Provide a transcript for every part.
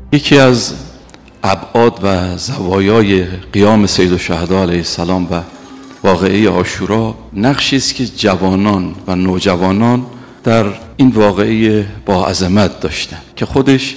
یکی از ابعاد و زوایای قیام سیدالشهدا علیه السلام و واقعه عاشورا نقشی است که جوانان و نوجوانان در این واقعه با عظمت داشتن که خودش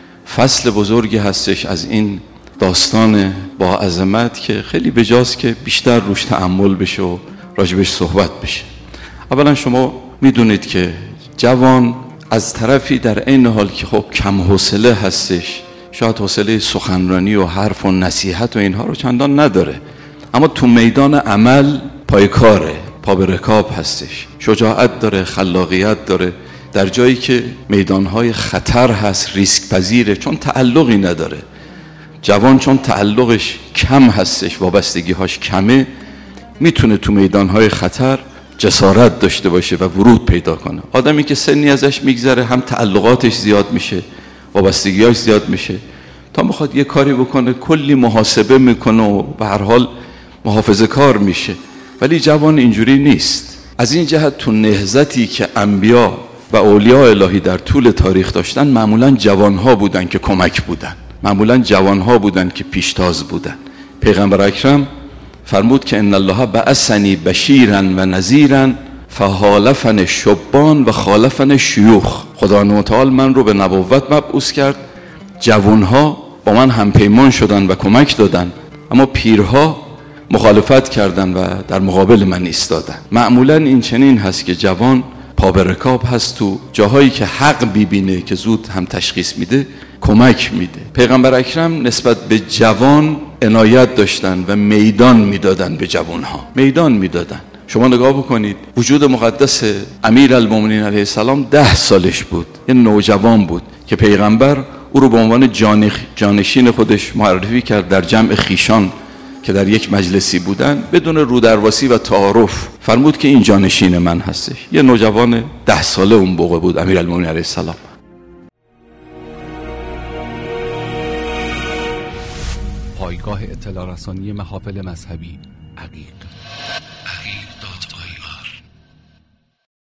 فصل بزرگی هستش از این داستان با عظمت که خیلی بجاست که بیشتر روش تأمل بشه و راجبش صحبت بشه. اولا شما میدونید که جوان از طرفی در عین حال که خب کم حوصله هستش، شاید حوصله سخنرانی و حرف و نصیحت و اینها رو چندان نداره، اما تو میدان عمل پایکاره، پا به رکاب هستش، شجاعت داره، خلاقیت داره، در جایی که میدانهای خطر هست ریسک پذیره، چون تعلقی نداره. جوان چون تعلقش کم هستش، وابستگیهاش کمه، میتونه تو میدانهای خطر جسارت داشته باشه و ورود پیدا کنه. آدمی که سنی ازش میگذره هم تعلقاتش زیاد میشه، وابستگیهاش زیاد میشه، تا میخواد یه کاری بکنه کلی محاسبه میکنه و به هر حال محافظه کار میشه. ولی جوان اینجوری نیست. از این جهت تو نهضتی که انبیا و اولیاء الهی در طول تاریخ داشتن معمولا جوانها بودن که کمک بودن، معمولا جوانها بودن که پیشتاز بودن. پیغمبر اکرم فرمود که ان الله بعثنی بشیرا و نذیرا فخالفنی الشبان و خالفنی الشیوخ. خداوند متعال من رو به نبوت مبعوث کرد، جوانها با من همپیمان شدن و کمک دادن، اما پیرها مخالفت کردن و در مقابل من ایستادن. معمولا این چنین هست که جوان پا به رکاب هست، تو جاهایی که حق بیبینه که زود هم تشخیص میده کمک میده. پیغمبر اکرم نسبت به جوان عنایت داشتن و میدان میدادن، به جوانها میدان میدادن. شما نگاه بکنید وجود مقدس امیرالمومنین علیه السلام 10 سالش بود، یه نوجوان بود که پیغمبر او رو به عنوان جانشین خودش معرفی کرد در جمع خیشان که در یک مجلسی بودن، بدون رودرواسی و تعارف فرمود که این جانشین من هستش. یه نوجوان 10 ساله اون موقع بود امیرالمومنین علیه السلام. پایگاه اطلاع رسانی محافل مذهبی عقیق